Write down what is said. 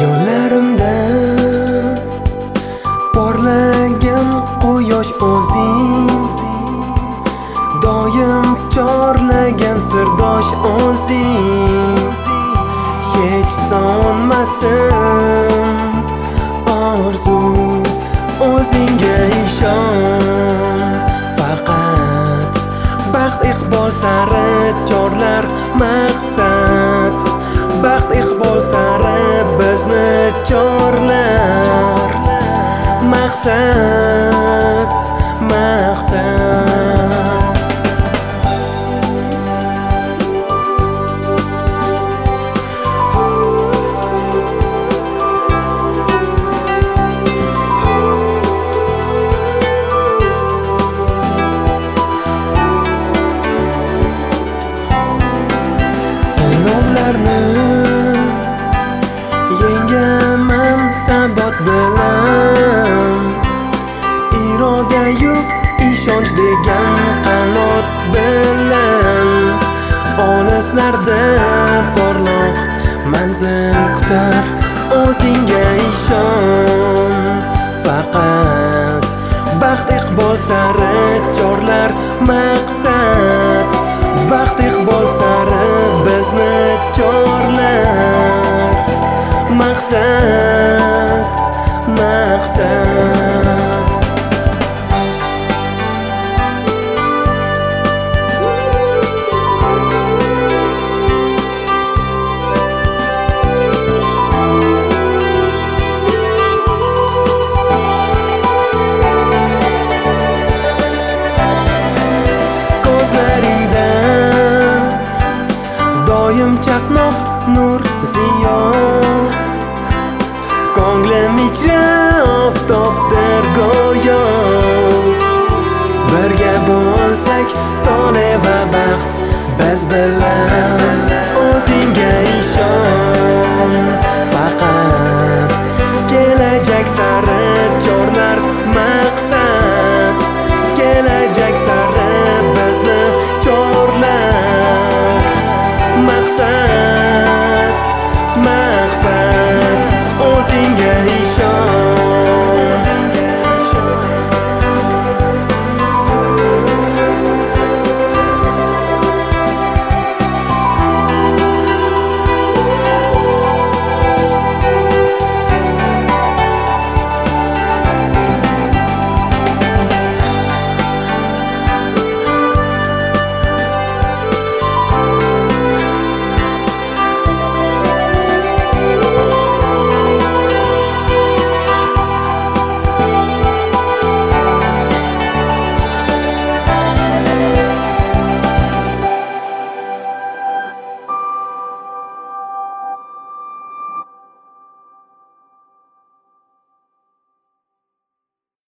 Yo'llarimda porlagan quyosh o'zing, doim chorlagan sirdosh o'zing. Hech sonmasin orzu, o'zingga ishon. Faqat baxt iqbol sari chorlar maqsad, baxt iqbol sari bizni chorlar. Maqsad, maqsad. Sinovlarni yengaman sabot bilan, irodayu ishonch degan qanot bilan. Olislarda porloq manzil kutar, o'zingga ishon. Faqat baxt iqbol sari chorlar maqsad, baxt iqbol sari bizni chorlar. Maqsad, maqsad. Ko'zlaringda doim chaqnoq nur ziyo, ko'nglim ichra oftobdir go'yo. Birga bo'lsak tole va baxt biz bilan. O'zingga ishon. Faqat kelajak sari chorlar maqsad, kelajak sari